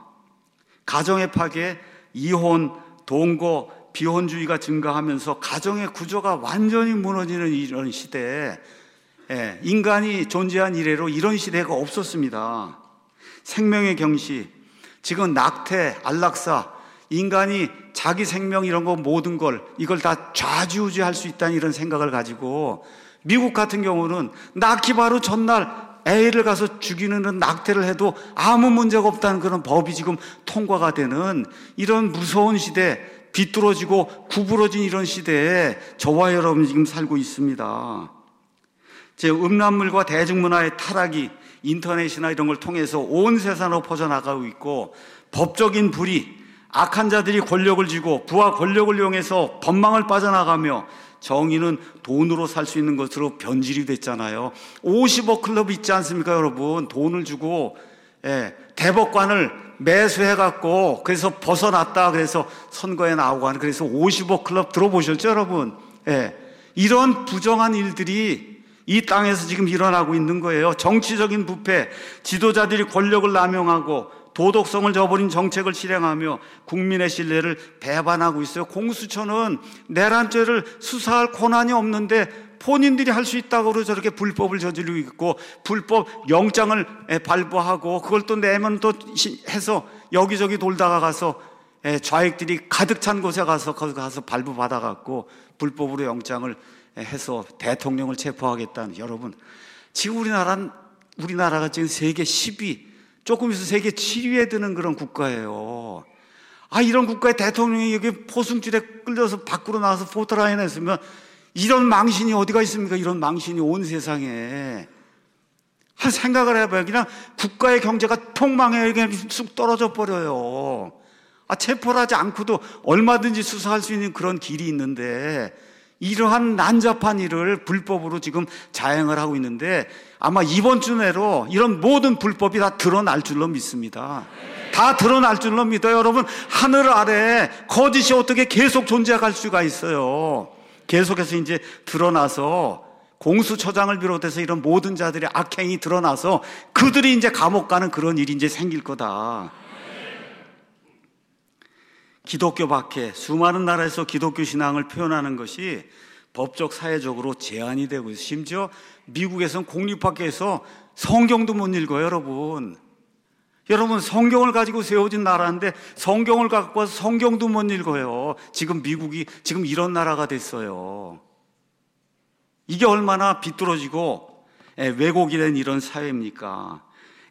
가정의 파괴, 이혼, 동거, 비혼주의가 증가하면서 가정의 구조가 완전히 무너지는 이런 시대에 인간이 존재한 이래로 이런 시대가 없었습니다. 생명의 경시, 지금 낙태, 안락사, 인간이 자기 생명 이런 거 모든 걸 이걸 다 좌지우지할 수 있다는 이런 생각을 가지고 미국 같은 경우는 낳기 바로 전날 애를 가서 죽이는 낙태를 해도 아무 문제가 없다는 그런 법이 지금 통과가 되는 이런 무서운 시대, 비뚤어지고 구부러진 이런 시대에 저와 여러분이 지금 살고 있습니다. 제 음란물과 대중문화의 타락이 인터넷이나 이런 걸 통해서 온 세상으로 퍼져나가고 있고 법적인 불의, 악한 자들이 권력을 쥐고 부와 권력을 이용해서 법망을 빠져나가며 정의는 돈으로 살 수 있는 것으로 변질이 됐잖아요. 오십억 클럽 있지 않습니까, 여러분? 돈을 주고 예, 대법관을 매수해갖고 그래서 벗어났다 그래서 선거에 나오고 하는 그래서 오십억 클럽 들어보셨죠, 여러분? 예, 이런 부정한 일들이 이 땅에서 지금 일어나고 있는 거예요. 정치적인 부패, 지도자들이 권력을 남용하고 도덕성을 저버린 정책을 실행하며 국민의 신뢰를 배반하고 있어요. 공수처는 내란죄를 수사할 권한이 없는데 본인들이 할 수 있다고 저렇게 불법을 저지르고 있고 불법 영장을 발부하고 그걸 또 내면 또 해서 여기저기 돌다가 가서 좌익들이 가득 찬 곳에 가서 거기 가서 발부받아갖고 불법으로 영장을 해서 대통령을 체포하겠다는. 여러분, 지금 우리나라는 우리나라가 지금 세계 십 위, 조금 있어 세계 칠 위에 드는 그런 국가예요. 아, 이런 국가의 대통령이 여기 포승줄에 끌려서 밖으로 나와서 포토라인 했으면 이런 망신이 어디가 있습니까? 이런 망신이 온 세상에. 한 생각을 해봐요. 그냥 국가의 경제가 폭망해 그냥 쑥 떨어져 버려요. 아, 체포를 하지 않고도 얼마든지 수사할 수 있는 그런 길이 있는데 이러한 난잡한 일을 불법으로 지금 자행을 하고 있는데 아마 이번 주 내로 이런 모든 불법이 다 드러날 줄로 믿습니다. 다 드러날 줄로 믿어요. 여러분, 하늘 아래 거짓이 어떻게 계속 존재할 수가 있어요. 계속해서 이제 드러나서 공수처장을 비롯해서 이런 모든 자들의 악행이 드러나서 그들이 이제 감옥 가는 그런 일이 이제 생길 거다. 기독교 밖에 수많은 나라에서 기독교 신앙을 표현하는 것이 법적 사회적으로 제한이 되고 있어요. 심지어 미국에서는 공립학교에서 성경도 못 읽어요, 여러분. 여러분, 성경을 가지고 세워진 나라인데 성경을 갖고 와서 성경도 못 읽어요. 지금 미국이 지금 이런 나라가 됐어요. 이게 얼마나 비뚤어지고 왜곡이 된 이런 사회입니까?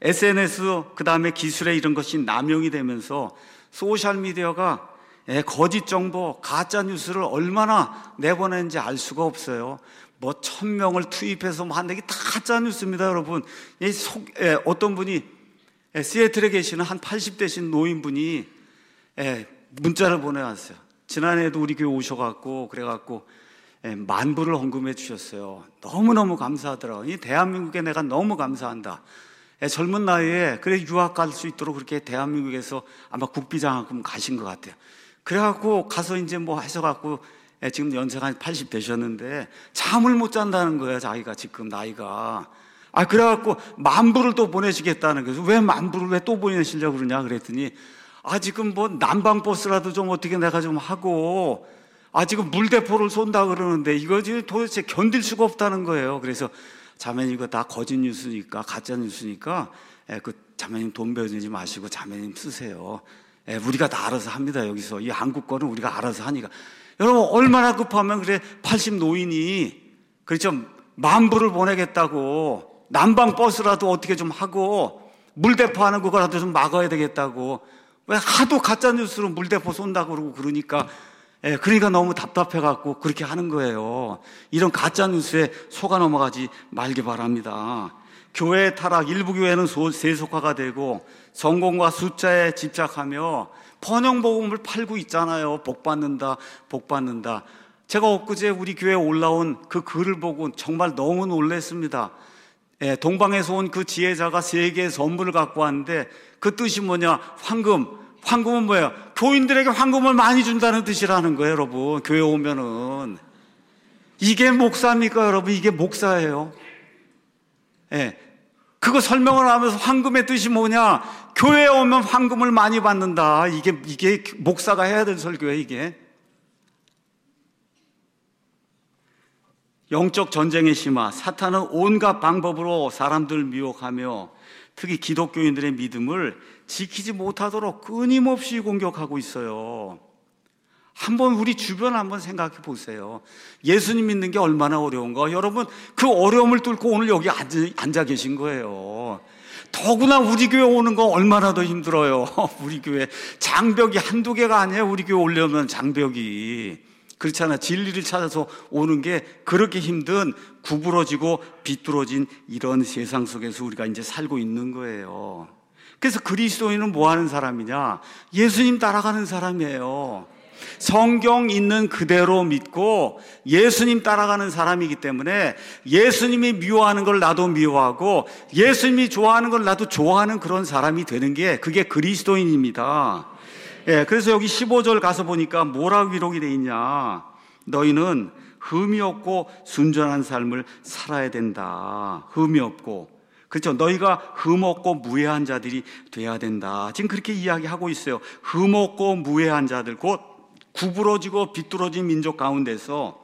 에스엔에스 그다음에 기술의 이런 것이 남용이 되면서 소셜미디어가 거짓 정보, 가짜 뉴스를 얼마나 내보내는지 알 수가 없어요. 뭐 천 명을 투입해서 뭐 한다기 다 가짜 뉴스입니다, 여러분. 이 속, 예, 어떤 분이 예, 시애틀에 계시는 한 팔십 대신 노인분이 예, 문자를 보내왔어요. 지난해에도 우리 교회 오셔갖고 그래갖고 예, 만 불을 헌금해 주셨어요. 너무너무 감사하더라고요. 이 대한민국에 내가 너무 감사한다. 예, 젊은 나이에 그래 유학 갈 수 있도록 그렇게 대한민국에서 아마 국비장학금 가신 것 같아요. 그래갖고 가서 이제 뭐 하셔갖고 예, 지금 연세가 한 팔십 되셨는데 잠을 못 잔다는 거예요. 자기가 지금 나이가. 아, 그래갖고 만 불을 또 보내시겠다는 거예요. 왜 만 불을 왜 또 보내시려고 그러냐 그랬더니 아, 지금 뭐 난방버스라도 좀 어떻게 내가 좀 하고 아, 지금 물대포를 쏜다 그러는데 이거 지금 도대체 견딜 수가 없다는 거예요. 그래서 자매님 이거 다 거짓 뉴스니까 가짜 뉴스니까 예, 그 자매님 돈 배우지 마시고 자매님 쓰세요. 예, 우리가 다 알아서 합니다. 여기서 이 한국 거는 우리가 알아서 하니까. 여러분 얼마나 급하면 그래 팔십 노인이 그렇죠 만 불을 보내겠다고 난방버스라도 어떻게 좀 하고 물대포 하는 거라도 좀 막아야 되겠다고 왜 하도 가짜 뉴스로 물대포 쏜다고 그러고 그러니까 예, 그러니까 너무 답답해갖고 그렇게 하는 거예요. 이런 가짜 뉴스에 속아 넘어가지 말기 바랍니다. 교회의 타락, 일부 교회는 세속화가 되고 성공과 숫자에 집착하며 번영복음을 팔고 있잖아요. 복 받는다, 복 받는다. 제가 엊그제 우리 교회에 올라온 그 글을 보고 정말 너무 놀랐습니다. 예, 동방에서 온 그 지혜자가 세 개의 선물을 갖고 왔는데 그 뜻이 뭐냐? 황금. 황금은 뭐예요? 교인들에게 황금을 많이 준다는 뜻이라는 거예요, 여러분. 교회 오면은. 이게 목사입니까, 여러분? 이게 목사예요. 예. 그거 설명을 하면서 황금의 뜻이 뭐냐? 교회에 오면 황금을 많이 받는다. 이게, 이게 목사가 해야 될 설교예요, 이게. 영적 전쟁의 심화. 사탄은 온갖 방법으로 사람들을 미혹하며 특히 기독교인들의 믿음을 지키지 못하도록 끊임없이 공격하고 있어요. 한번 우리 주변 한번 생각해 보세요. 예수님 믿는 게 얼마나 어려운가. 여러분 그 어려움을 뚫고 오늘 여기 앉아 계신 거예요. 더구나 우리 교회 오는 거 얼마나 더 힘들어요. 우리 교회 장벽이 한두 개가 아니에요. 우리 교회 오려면 장벽이. 그렇잖아. 진리를 찾아서 오는 게 그렇게 힘든 구부러지고 비뚤어진 이런 세상 속에서 우리가 이제 살고 있는 거예요. 그래서 그리스도인은 뭐 하는 사람이냐? 예수님 따라가는 사람이에요. 성경 있는 그대로 믿고 예수님 따라가는 사람이기 때문에 예수님이 미워하는 걸 나도 미워하고 예수님이 좋아하는 걸 나도 좋아하는 그런 사람이 되는 게 그게 그리스도인입니다. 예, 그래서 여기 십오 절 가서 보니까 뭐라고 기록이 돼 있냐? 너희는 흠이 없고 순전한 삶을 살아야 된다. 흠이 없고. 그렇죠. 너희가 흠 없고 무해한 자들이 돼야 된다. 지금 그렇게 이야기하고 있어요. 흠 없고 무해한 자들, 곧 구부러지고 비뚤어진 민족 가운데서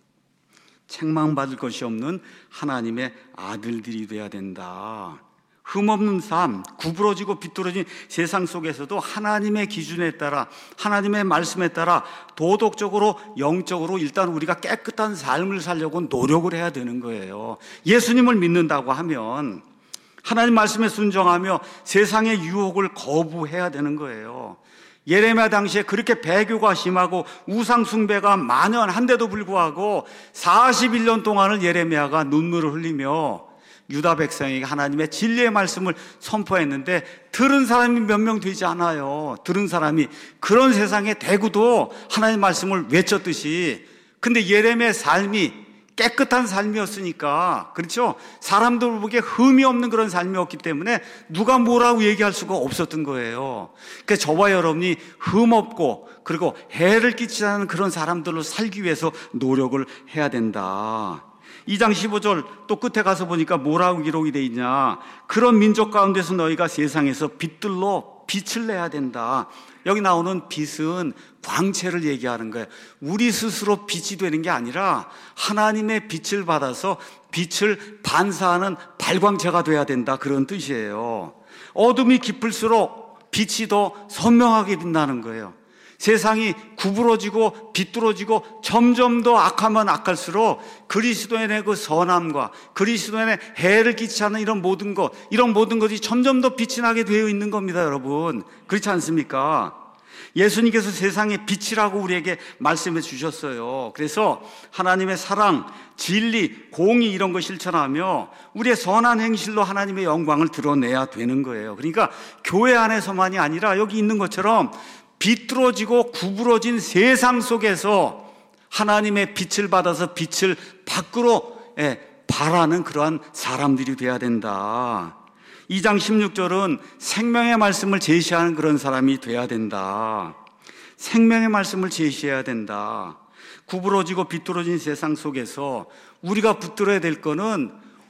책망받을 것이 없는 하나님의 아들들이 돼야 된다. 흠없는 삶, 구부러지고 비뚤어진 세상 속에서도 하나님의 기준에 따라 하나님의 말씀에 따라 도덕적으로 영적으로 일단 우리가 깨끗한 삶을 살려고 노력을 해야 되는 거예요. 예수님을 믿는다고 하면 하나님 말씀에 순종하며 세상의 유혹을 거부해야 되는 거예요. 예레미야 당시에 그렇게 배교가 심하고 우상 숭배가 만연한데도 불구하고 사십일 년 동안을 예레미야가 눈물을 흘리며 유다 백성에게 하나님의 진리의 말씀을 선포했는데 들은 사람이 몇 명 되지 않아요. 들은 사람이 그런 세상에 대구도 하나님 말씀을 외쳤듯이. 근데 예레미야의 삶이 깨끗한 삶이었으니까, 그렇죠? 사람들 보기에 흠이 없는 그런 삶이었기 때문에 누가 뭐라고 얘기할 수가 없었던 거예요. 그러니까 저와 여러분이 흠 없고 그리고 해를 끼치지 않는 그런 사람들로 살기 위해서 노력을 해야 된다. 이 장 십오 절 또 끝에 가서 보니까 뭐라고 기록이 돼 있냐? 그런 민족 가운데서 너희가 세상에서 빛들로 빛을 내야 된다. 여기 나오는 빛은 광채를 얘기하는 거예요. 우리 스스로 빛이 되는 게 아니라 하나님의 빛을 받아서 빛을 반사하는 발광체가 돼야 된다. 그런 뜻이에요. 어둠이 깊을수록 빛이 더 선명하게 빛나는 거예요. 세상이 구부러지고 비뚤어지고 점점 더 악하면 악할수록 그리스도인의 그 선함과 그리스도인의 해를 끼치지 않는 이런 모든 것, 이런 모든 것이 점점 더 빛이 나게 되어 있는 겁니다, 여러분. 그렇지 않습니까? 예수님께서 세상의 빛이라고 우리에게 말씀해 주셨어요. 그래서 하나님의 사랑, 진리, 공의 이런 거 실천하며 우리의 선한 행실로 하나님의 영광을 드러내야 되는 거예요. 그러니까 교회 안에서만이 아니라 여기 있는 것처럼 비뚤어지고 구부러진 세상 속에서 하나님의 빛을 받아서 빛을 밖으로 발하는 그러한 사람들이 돼야 된다. 이 장 십육 절은 생명의 말씀을 제시하는 그런 사람이 돼야 된다. 생명의 말씀을 제시해야 된다. 구부러지고 비뚤어진 세상 속에서 우리가 붙들어야 될 거는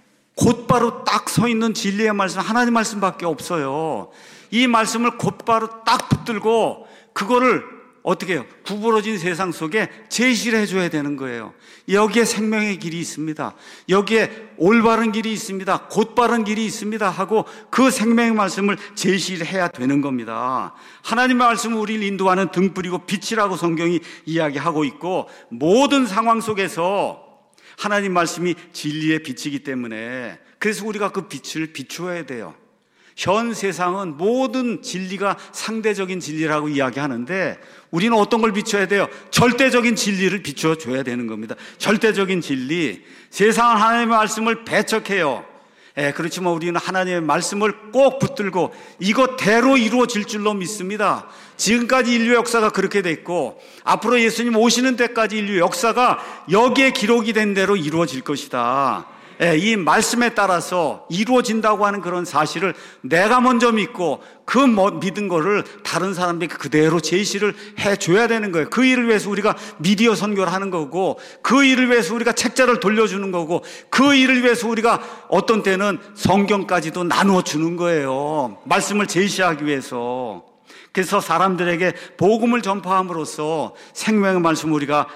곧바로 딱 서 있는 진리의 말씀, 하나님 말씀밖에 없어요. 이 말씀을 곧바로 딱 붙들고 그거를 어떻게 해요? 구부러진 세상 속에 제시를 해줘야 되는 거예요. 여기에 생명의 길이 있습니다. 여기에 올바른 길이 있습니다. 곧바른 길이 있습니다 하고 그 생명의 말씀을 제시를 해야 되는 겁니다. 하나님의 말씀은 우리를 인도하는 등불이고 빛이라고 성경이 이야기하고 있고, 모든 상황 속에서 하나님 말씀이 진리의 빛이기 때문에 그래서 우리가 그 빛을 비추어야 돼요. 현 세상은 모든 진리가 상대적인 진리라고 이야기하는데 우리는 어떤 걸 비춰야 돼요? 절대적인 진리를 비춰줘야 되는 겁니다. 절대적인 진리. 세상은 하나님의 말씀을 배척해요. 예, 그렇지만 우리는 하나님의 말씀을 꼭 붙들고 이것대로 이루어질 줄로 믿습니다. 지금까지 인류 역사가 그렇게 됐고 앞으로 예수님 오시는 때까지 인류 역사가 여기에 기록이 된 대로 이루어질 것이다. 예, 이 말씀에 따라서 이루어진다고 하는 그런 사실을 내가 먼저 믿고 그 믿은 거를 다른 사람들에게 그대로 제시를 해줘야 되는 거예요. 그 일을 위해서 우리가 미디어 선교를 하는 거고, 그 일을 위해서 우리가 책자를 돌려주는 거고, 그 일을 위해서 우리가 어떤 때는 성경까지도 나누어 주는 거예요. 말씀을 제시하기 위해서. 그래서 사람들에게 복음을 전파함으로써 생명의 말씀을 우리가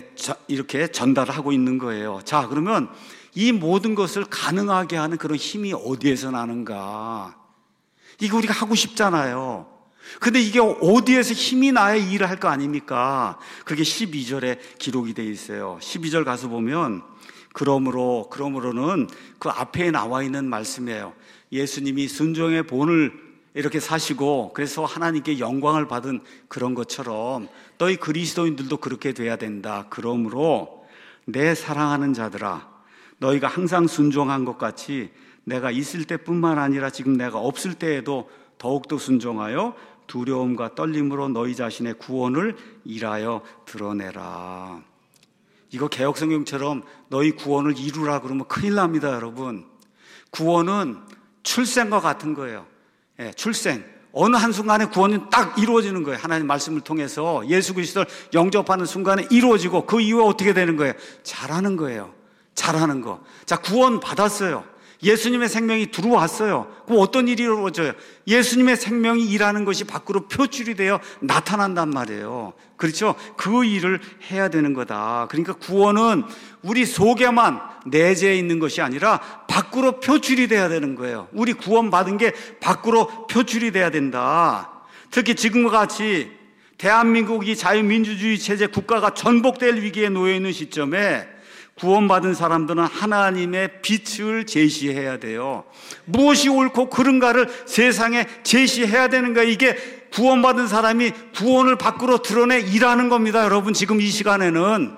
이렇게 전달을 하고 있는 거예요. 자, 그러면 이 모든 것을 가능하게 하는 그런 힘이 어디에서 나는가? 이거 우리가 하고 싶잖아요. 근데 이게 어디에서 힘이 나야 이 일을 할 거 아닙니까? 그게 십이 절에 기록이 되어 있어요. 십이 절 가서 보면 그러므로, 그러므로는 그 앞에 나와 있는 말씀이에요. 예수님이 순종의 본을 이렇게 사시고 그래서 하나님께 영광을 받은 그런 것처럼 너희 그리스도인들도 그렇게 돼야 된다. 그러므로 내 사랑하는 자들아, 너희가 항상 순종한 것 같이 내가 있을 때뿐만 아니라 지금 내가 없을 때에도 더욱더 순종하여 두려움과 떨림으로 너희 자신의 구원을 일하여 드러내라. 이거 개역성경처럼 너희 구원을 이루라 그러면 큰일 납니다, 여러분. 구원은 출생과 같은 거예요. 예, 출생. 어느 한순간에 구원이 딱 이루어지는 거예요. 하나님 말씀을 통해서 예수 그리스도를 영접하는 순간에 이루어지고 그 이후에 어떻게 되는 거예요? 잘하는 거예요. 잘하는 거. 자, 구원 받았어요. 예수님의 생명이 들어왔어요. 그럼 어떤 일이 이루어져요? 예수님의 생명이 일하는 것이 밖으로 표출이 되어 나타난단 말이에요. 그렇죠? 그 일을 해야 되는 거다. 그러니까 구원은 우리 속에만 내재해 있는 것이 아니라 밖으로 표출이 돼야 되는 거예요. 우리 구원 받은 게 밖으로 표출이 돼야 된다. 특히 지금과 같이 대한민국이 자유민주주의 체제 국가가 전복될 위기에 놓여 있는 시점에 구원받은 사람들은 하나님의 빛을 제시해야 돼요. 무엇이 옳고 그른가를 세상에 제시해야 되는 거예요. 이게 구원받은 사람이 구원을 밖으로 드러내 일하는 겁니다. 여러분, 지금 이 시간에는,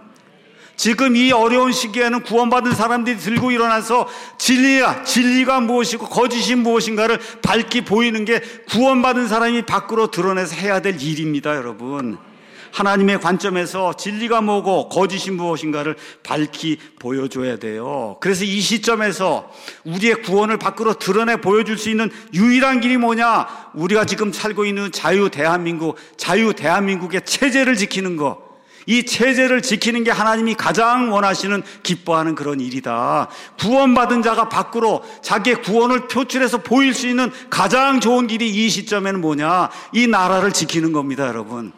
지금 이 어려운 시기에는 구원받은 사람들이 들고 일어나서 진리야, 진리가 무엇이고 거짓이 무엇인가를 밝히 보이는 게 구원받은 사람이 밖으로 드러내서 해야 될 일입니다, 여러분. 하나님의 관점에서 진리가 뭐고 거짓이 무엇인가를 밝히 보여줘야 돼요. 그래서 이 시점에서 우리의 구원을 밖으로 드러내 보여줄 수 있는 유일한 길이 뭐냐? 우리가 지금 살고 있는 자유 대한민국, 자유 대한민국의 체제를 지키는 거. 이 체제를 지키는 게 하나님이 가장 원하시는, 기뻐하는 그런 일이다. 구원받은 자가 밖으로 자기의 구원을 표출해서 보일 수 있는 가장 좋은 길이 이 시점에는 뭐냐? 이 나라를 지키는 겁니다, 여러분.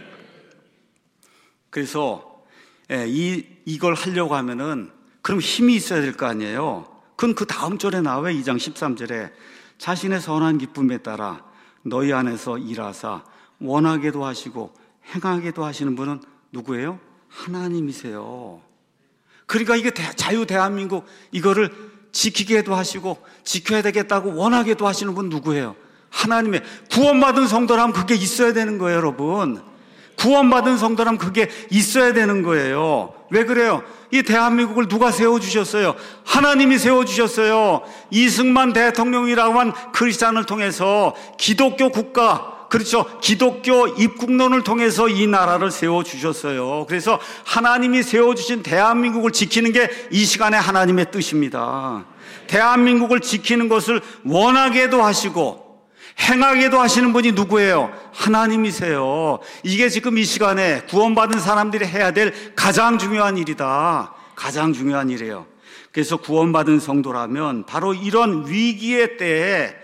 그래서 이, 이걸 하려고 하면은 그럼 힘이 있어야 될 거 아니에요. 그건 그 다음 절에 나와요. 이 장 십삼 절에 자신의 선한 기쁨에 따라 너희 안에서 일하사 원하게도 하시고 행하게도 하시는 분은 누구예요? 하나님이세요. 그러니까 이게 자유 대한민국 이거를 지키게도 하시고 지켜야 되겠다고 원하게도 하시는 분 누구예요? 하나님의. 구원받은 성도라면 그게 있어야 되는 거예요, 여러분. 구원받은 성도라면 그게 있어야 되는 거예요. 왜 그래요? 이 대한민국을 누가 세워주셨어요? 하나님이 세워주셨어요. 이승만 대통령이라고 한 크리스찬을 통해서 기독교 국가, 그렇죠, 기독교 입국론을 통해서 이 나라를 세워주셨어요. 그래서 하나님이 세워주신 대한민국을 지키는 게 이 시간에 하나님의 뜻입니다. 대한민국을 지키는 것을 원하게도 하시고 행하게도 하시는 분이 누구예요? 하나님이세요. 이게 지금 이 시간에 구원받은 사람들이 해야 될 가장 중요한 일이다. 가장 중요한 일이에요. 그래서 구원받은 성도라면 바로 이런 위기의 때에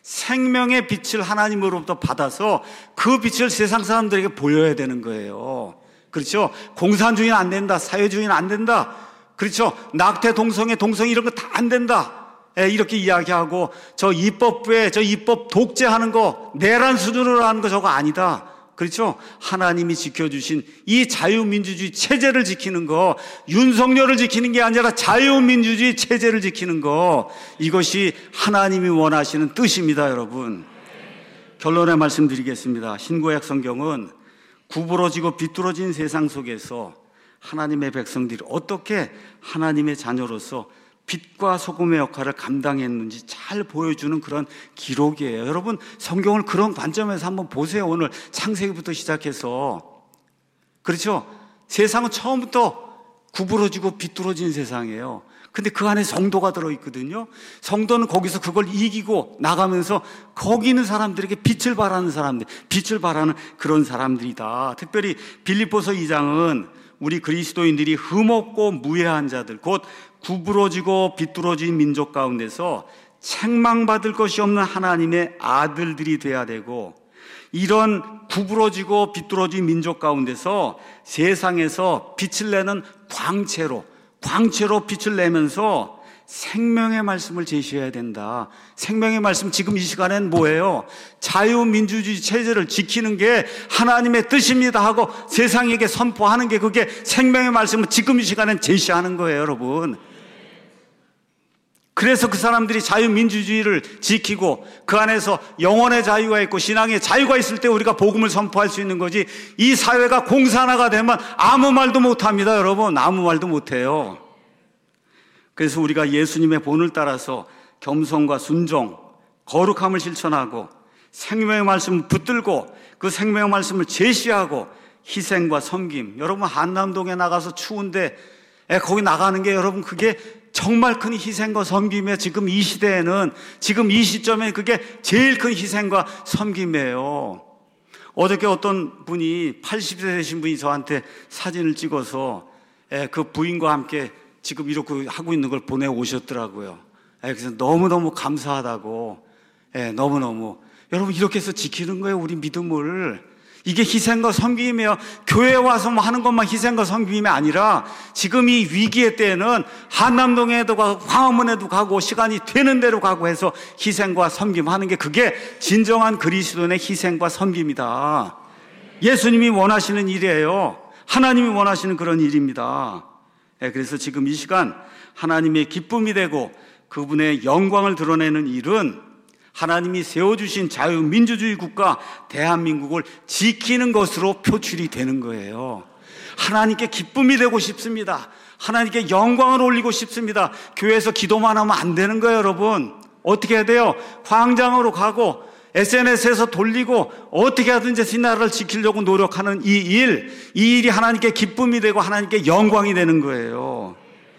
생명의 빛을 하나님으로부터 받아서 그 빛을 세상 사람들에게 보여야 되는 거예요. 그렇죠? 공산주의는 안 된다. 사회주의는 안 된다. 그렇죠? 낙태, 동성애, 동성애 이런 거 다 안 된다. 이렇게 이야기하고 저 입법부에 저 입법 독재하는 거 내란 수준으로 하는 거 저거 아니다. 그렇죠? 하나님이 지켜주신 이 자유민주주의 체제를 지키는 거, 윤석열을 지키는 게 아니라 자유민주주의 체제를 지키는 거, 이것이 하나님이 원하시는 뜻입니다, 여러분. 결론의 말씀드리겠습니다. 신구약 성경은 구부러지고 비뚤어진 세상 속에서 하나님의 백성들이 어떻게 하나님의 자녀로서 빛과 소금의 역할을 감당했는지 잘 보여주는 그런 기록이에요. 여러분, 성경을 그런 관점에서 한번 보세요. 오늘 창세기부터 시작해서. 그렇죠? 세상은 처음부터 구부러지고 비뚤어진 세상이에요. 근데 그 안에 성도가 들어있거든요. 성도는 거기서 그걸 이기고 나가면서 거기 있는 사람들에게 빛을 발하는 사람들, 빛을 발하는 그런 사람들이다. 특별히 빌립보서 이 장은 우리 그리스도인들이 흠없고 무해한 자들, 곧 구부러지고 비뚤어진 민족 가운데서 책망받을 것이 없는 하나님의 아들들이 돼야 되고, 이런 구부러지고 비뚤어진 민족 가운데서 세상에서 빛을 내는 광채로 광채로 빛을 내면서 생명의 말씀을 제시해야 된다. 생명의 말씀, 지금 이 시간엔 뭐예요? 자유민주주의 체제를 지키는 게 하나님의 뜻입니다 하고 세상에게 선포하는 게, 그게 생명의 말씀을 지금 이 시간엔 제시하는 거예요, 여러분. 그래서 그 사람들이 자유민주주의를 지키고 그 안에서 영혼의 자유가 있고 신앙의 자유가 있을 때 우리가 복음을 선포할 수 있는 거지, 이 사회가 공산화가 되면 아무 말도 못합니다, 여러분. 아무 말도 못해요. 그래서 우리가 예수님의 본을 따라서 겸손과 순종, 거룩함을 실천하고 생명의 말씀을 붙들고 그 생명의 말씀을 제시하고 희생과 섬김. 여러분, 한남동에 나가서 추운데 거기 나가는 게, 여러분, 그게 정말 큰 희생과 섬김이에요. 지금 이 시대에는, 지금 이 시점에 그게 제일 큰 희생과 섬김이에요. 어저께 어떤 분이, 팔십 세 되신 분이 저한테 사진을 찍어서 그 부인과 함께 지금 이렇게 하고 있는 걸 보내오셨더라고요. 그래서 너무너무 감사하다고. 너무너무. 여러분, 이렇게 해서 지키는 거예요, 우리 믿음을. 이게 희생과 섬김이에요. 교회에 와서 뭐 하는 것만 희생과 섬김이 아니라 지금 이 위기의 때에는 한남동에도 가고 광화문에도 가고 시간이 되는 대로 가고 해서 희생과 섬김하는 게, 그게 진정한 그리스도인의 희생과 섬김이다. 예수님이 원하시는 일이에요. 하나님이 원하시는 그런 일입니다. 그래서 지금 이 시간 하나님의 기쁨이 되고 그분의 영광을 드러내는 일은 하나님이 세워주신 자유민주주의 국가 대한민국을 지키는 것으로 표출이 되는 거예요. 하나님께 기쁨이 되고 싶습니다. 하나님께 영광을 올리고 싶습니다. 교회에서 기도만 하면 안 되는 거예요, 여러분. 어떻게 해야 돼요? 광장으로 가고 에스엔에스에서 돌리고 어떻게 하든지 이 나라를 지키려고 노력하는 이 일, 이 일이 하나님께 기쁨이 되고 하나님께 영광이 되는 거예요.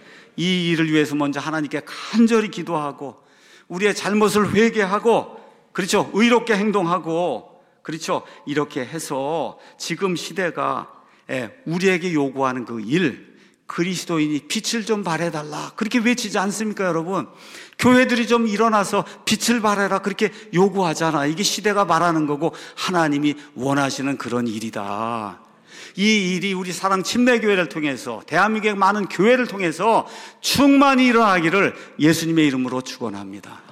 이 일을 위해서 먼저 하나님께 간절히 기도하고 우리의 잘못을 회개하고, 그렇죠, 의롭게 행동하고, 그렇죠, 이렇게 해서 지금 시대가 우리에게 요구하는 그 일, 그리스도인이 빛을 좀 발해달라 그렇게 외치지 않습니까, 여러분? 교회들이 좀 일어나서 빛을 발해라 그렇게 요구하잖아. 이게 시대가 말하는 거고 하나님이 원하시는 그런 일이다. 이 일이 우리 사랑 침례교회를 통해서, 대한민국의 많은 교회를 통해서 충만히 일어나기를 예수님의 이름으로 축원합니다.